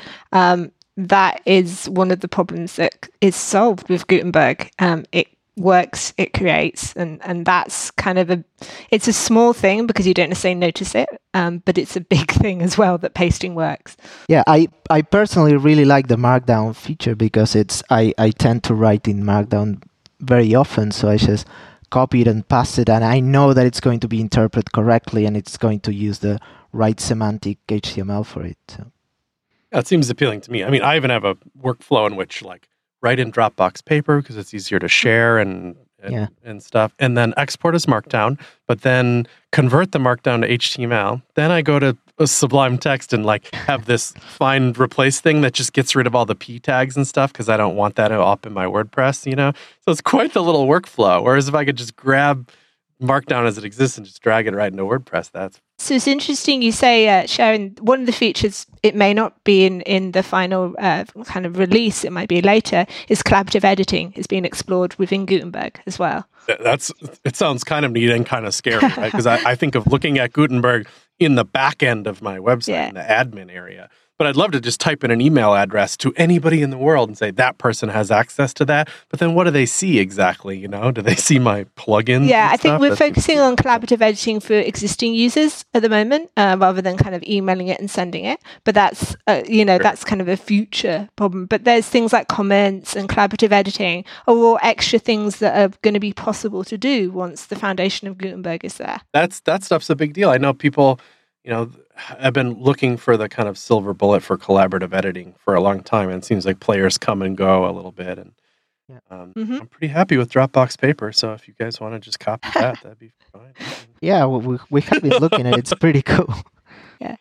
That is one of the problems that is solved with Gutenberg. It works, it creates, and that's kind of it's a small thing because you don't necessarily notice it, but it's a big thing as well that pasting works. Yeah, I personally really like the Markdown feature, because I tend to write in Markdown very often, so I just copy it and paste it, and I know that it's going to be interpreted correctly and it's going to use the right semantic HTML for it. So. That seems appealing to me. I mean, I even have a workflow in which, like, write in Dropbox Paper because it's easier to share and stuff, and then export as Markdown, but then convert the Markdown to HTML. Then I go to Sublime Text and like have this find replace thing that just gets rid of all the P tags and stuff because I don't want that up in my WordPress, you know? So it's quite the little workflow. Whereas if I could just grab Markdown as it exists and just drag it right into WordPress, that's... So it's interesting you say, Sharon, one of the features, it may not be in the final kind of release, it might be later, is collaborative editing is being explored within Gutenberg as well. It sounds kind of neat and kind of scary, right? Because I think of looking at Gutenberg in the back end of my website, in the admin area. But I'd love to just type in an email address to anybody in the world and say that person has access to that. But then what do they see exactly? You know, do they see my plugins? Yeah, I think we're focusing on collaborative editing for existing users at the moment, rather than kind of emailing it and sending it. But that's, that's kind of a future problem. But there's things like comments and collaborative editing are all extra things that are going to be possible to do once the foundation of Gutenberg is there. That stuff's a big deal. I know people, I've been looking for the kind of silver bullet for collaborative editing for a long time, and it seems like players come and go a little bit. And I'm pretty happy with Dropbox Paper, so if you guys want to just copy that, that'd be fine. Yeah, we have been looking at it. It's pretty cool. Yeah.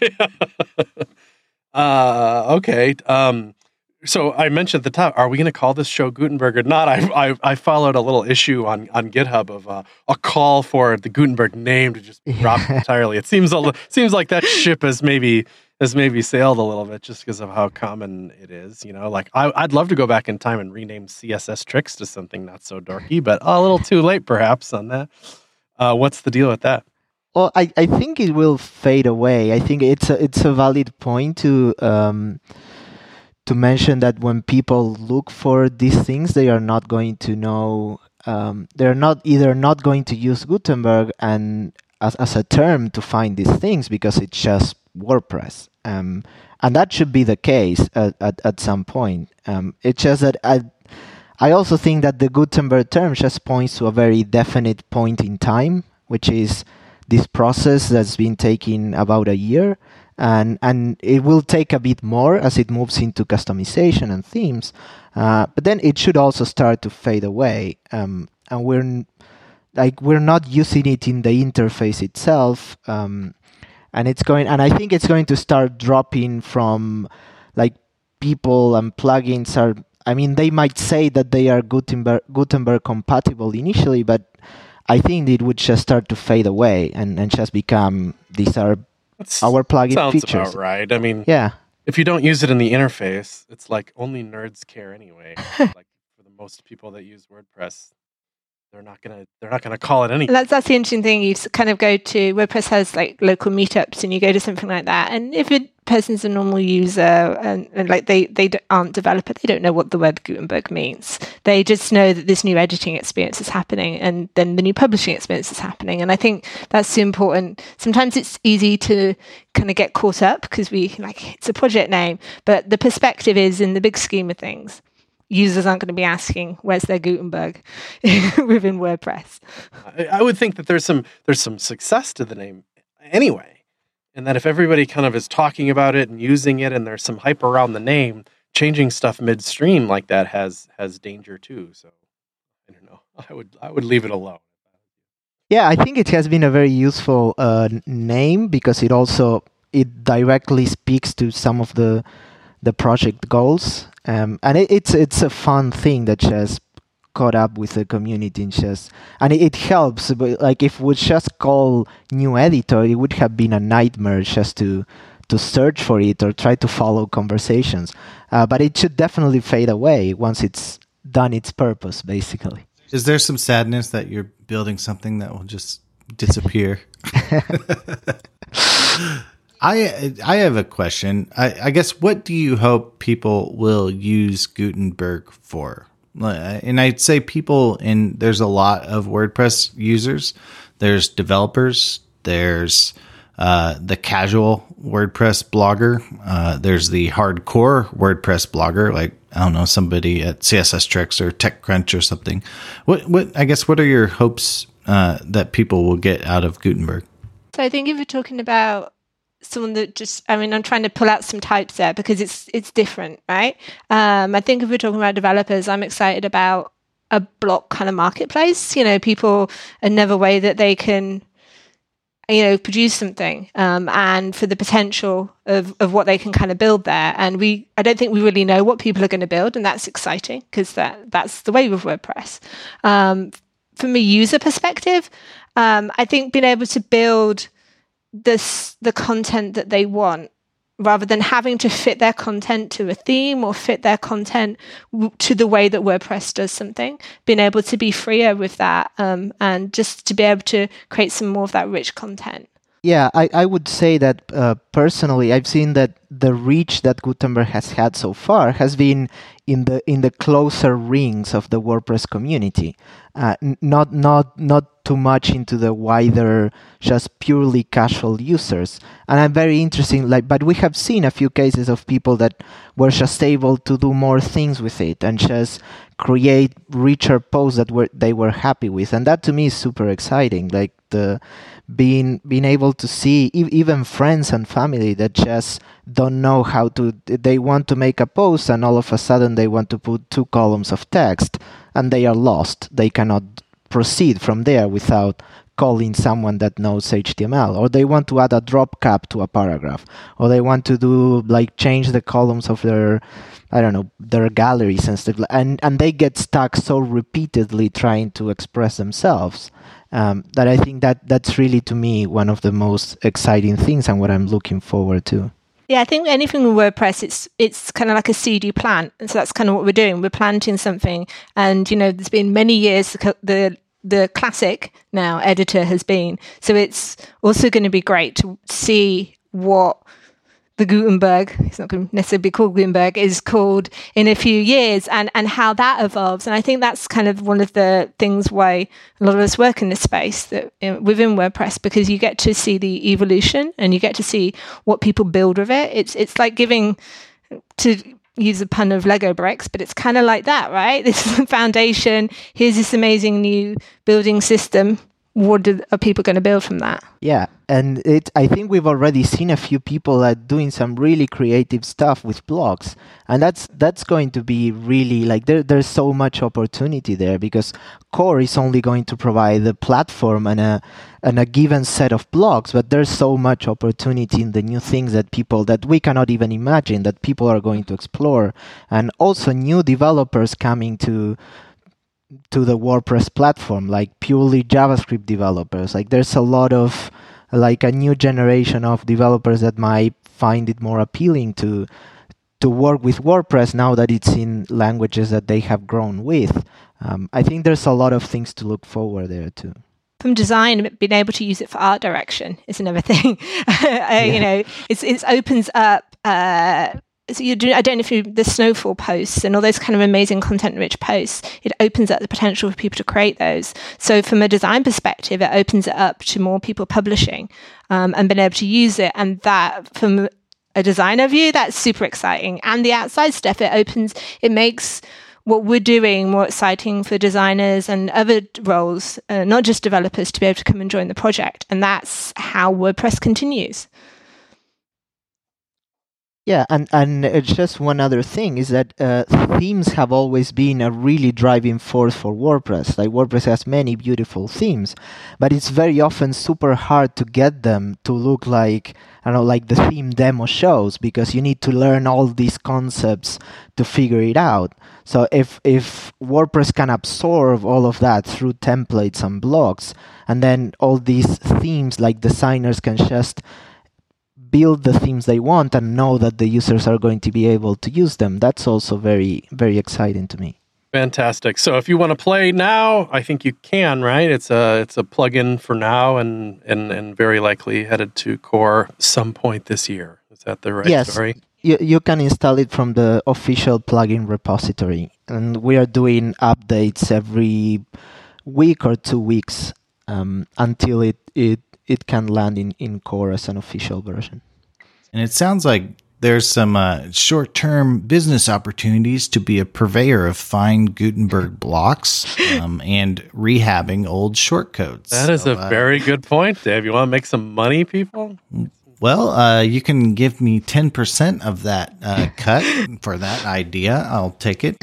Okay. So I mentioned at the top, are we going to call this show Gutenberg or not? I followed a little issue on GitHub of a call for the Gutenberg name to just be dropped entirely. It seems like that ship has maybe sailed a little bit just because of how common it is. Like I'd love to go back in time and rename CSS Tricks to something not so dorky, but a little too late perhaps on that. What's the deal with that? Well, I think it will fade away. I think it's a valid point to mention that when people look for these things, they are not going to know. They're not going to use Gutenberg and as a term to find these things because it's just WordPress, and that should be the case at some point. It's just that I also think that the Gutenberg term just points to a very definite point in time, which is this process that's been taking about a year. And it will take a bit more as it moves into customization and themes, but then it should also start to fade away. And we're not using it in the interface itself, and I think it's going to start dropping from like people and plugins are. I mean, they might say that they are Gutenberg compatible initially, but I think it would just start to fade away and just become these are. Our plugin features. Sounds about right. I mean, yeah. If you don't use it in the interface, it's like only nerds care anyway. Like for the most people that use WordPress, they're not gonna call it anything. That's the interesting thing. You kind of go to WordPress has like local meetups, and you go to something like that. And if a person's a normal user and like they aren't developer, they don't know what the word Gutenberg means. They just know that this new editing experience is happening, and then the new publishing experience is happening. And I think that's important. Sometimes it's easy to kind of get caught up because it's a project name, but the perspective is in the big scheme of things. Users aren't going to be asking, where's their Gutenberg within WordPress? I would think that there's some success to the name anyway. And that if everybody kind of is talking about it and using it and there's some hype around the name, changing stuff midstream like that has danger too. So I don't know. I would leave it alone. Yeah, I think it has been a very useful name because it directly speaks to some of the project goals. And it's a fun thing that just caught up with the community and it helps. But like if we just call new editor, it would have been a nightmare just to search for it or try to follow conversations. But it should definitely fade away once it's done its purpose, basically. Is there some sadness that you're building something that will just disappear? I have a question. I guess, what do you hope people will use Gutenberg for? And I'd say there's a lot of WordPress users. There's developers. There's the casual WordPress blogger. There's the hardcore WordPress blogger, like, I don't know, somebody at CSS Tricks or TechCrunch or something. What are your hopes that people will get out of Gutenberg? So I think if you're talking about someone that I'm trying to pull out some types there because it's different, right? I think if we're talking about developers, I'm excited about a block kind of marketplace. People, another way that they can, produce something, and for the potential of what they can kind of build there. And I don't think we really know what people are going to build, and that's exciting because that's the way with WordPress. From a user perspective, I think being able to build the content that they want, rather than having to fit their content to a theme or fit their content to the way that WordPress does something, being able to be freer with that, and just to be able to create some more of that rich content. Yeah, I would say that personally, I've seen that the reach that Gutenberg has had so far has been in the closer rings of the WordPress community, not too much into the wider, just purely casual users. And I'm very interested, but we have seen a few cases of people that were just able to do more things with it and just create richer posts that they were happy with, and that to me is super exciting. Like the being able to see even friends and family that just don't know how to, they want to make a post and all of a sudden they want to put 2 columns of text and they are lost. They cannot proceed from there without calling someone that knows HTML, or they want to add a drop cap to a paragraph, or they want to do change the columns of their galleries and stuff, and they get stuck so repeatedly trying to express themselves, that I think that's really, to me, one of the most exciting things and what I'm looking forward to. Yeah, I think anything with WordPress, it's kind of like a seed you plant. And so that's kind of what we're doing. We're planting something. And, there's been many years, the classic now editor has been. So it's also going to be great to see what the Gutenberg, it's not going to necessarily be called Gutenberg, is called in a few years, and how that evolves. And I think that's kind of one of the things why a lot of us work in this space that within WordPress, because you get to see the evolution and you get to see what people build with it. It's like giving, to use a pun of Lego bricks, but it's kind of like that, right? This is the foundation. Here's this amazing new building system. What are people going to build from that? Yeah, and I think we've already seen a few people doing some really creative stuff with blogs, and that's going to be really there's so much opportunity there, because Core is only going to provide the platform and a given set of blogs, but there's so much opportunity in the new things that we cannot even imagine that people are going to explore, and also new developers coming to the WordPress platform, like purely JavaScript developers. There's a lot of a new generation of developers that might find it more appealing to work with WordPress now that it's in languages that they have grown with. I think there's a lot of things to look forward there too. From design, being able to use it for art direction is another thing. It opens up. So I don't know if the snowfall posts and all those kind of amazing content-rich posts, it opens up the potential for people to create those. So from a design perspective, it opens it up to more people publishing, and being able to use it. And that, from a designer view, that's super exciting. And the outside stuff, it makes what we're doing more exciting for designers and other roles, not just developers, to be able to come and join the project. And that's how WordPress continues. Yeah, and just one other thing is that themes have always been a really driving force for WordPress. WordPress has many beautiful themes, but it's very often super hard to get them to look like the theme demo shows, because you need to learn all these concepts to figure it out. So if WordPress can absorb all of that through templates and blocks, and then all these themes, designers can just build the themes they want and know that the users are going to be able to use them. That's also very, very exciting to me. Fantastic. So if you want to play now, I think you can, right? It's a plugin for now and very likely headed to Core some point this year. Is that the right story? Yes. You can install it from the official plugin repository. And we are doing updates every week or 2 weeks until it it can land in core as an official version. And it sounds like there's some short-term business opportunities to be a purveyor of fine Gutenberg blocks and rehabbing old shortcodes. That is a very good point, Dave. You want to make some money, people? Well, you can give me 10% of that cut for that idea. I'll take it.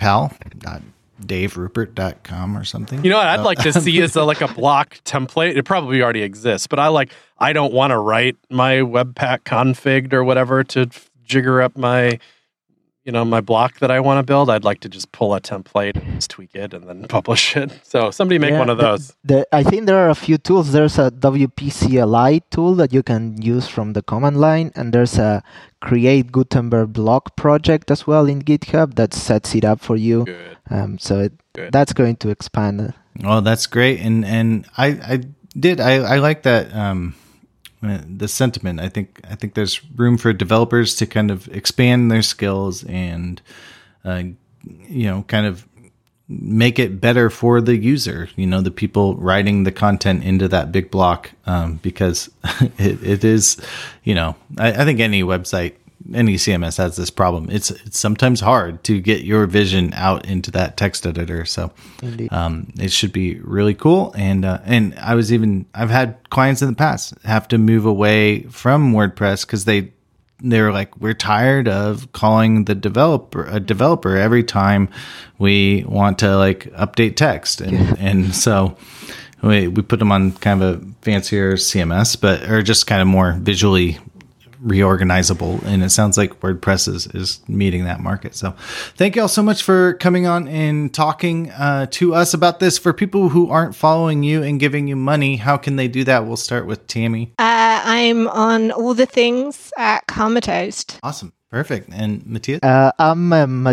PayPal.daverupert.com or something. You know what I'd like to see is like a block template. It probably already exists, but I don't want to write my Webpack config or whatever to jigger up my block that I want to build. I'd like to just pull a template and just tweak it and then publish it. So somebody make one of those. I think there are a few tools. There's a WP-CLI tool that you can use from the command line, and there's a Create Gutenberg block project as well in GitHub that sets it up for you. Good. That's going to expand. Well, that's great, and I like that. The sentiment. I think there's room for developers to kind of expand their skills and, kind of make it better for the user. The people writing the content into that big block, because it is, I think any website, any CMS has this problem. It's sometimes hard to get your vision out into that text editor. So, it should be really cool. And I've had clients in the past have to move away from WordPress because they're like, we're tired of calling a developer every time we want to update text. And so we put them on kind of a fancier CMS, or just kind of more visually reorganizable, and it sounds like WordPress is meeting that market. So thank you all so much for coming on and talking to us about this. For people who aren't following you and giving you money, how can they do that? We'll start with Tammy. I'm on all the things at Karmatoast. Awesome. Perfect. And Matthias? I'm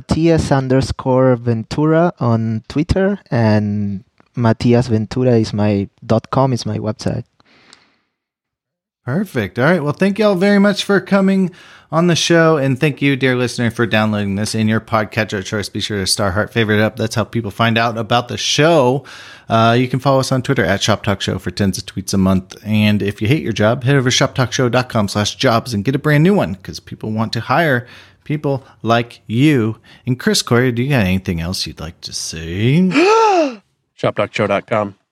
Matthias_Ventura on Twitter, and MatthiasVentura is .com is my website. Perfect. All right. Well, thank you all very much for coming on the show. And thank you, dear listener, for downloading this in your podcatcher of choice. Be sure to star, heart, favorite up. That's how people find out about the show. You can follow us on Twitter at Shop Talk Show for tens of tweets a month. And if you hate your job, head over to shoptalkshow.com/jobs and get a brand new one, because people want to hire people like you. And Chris Corey, do you got anything else you'd like to say? Shoptalkshow.com.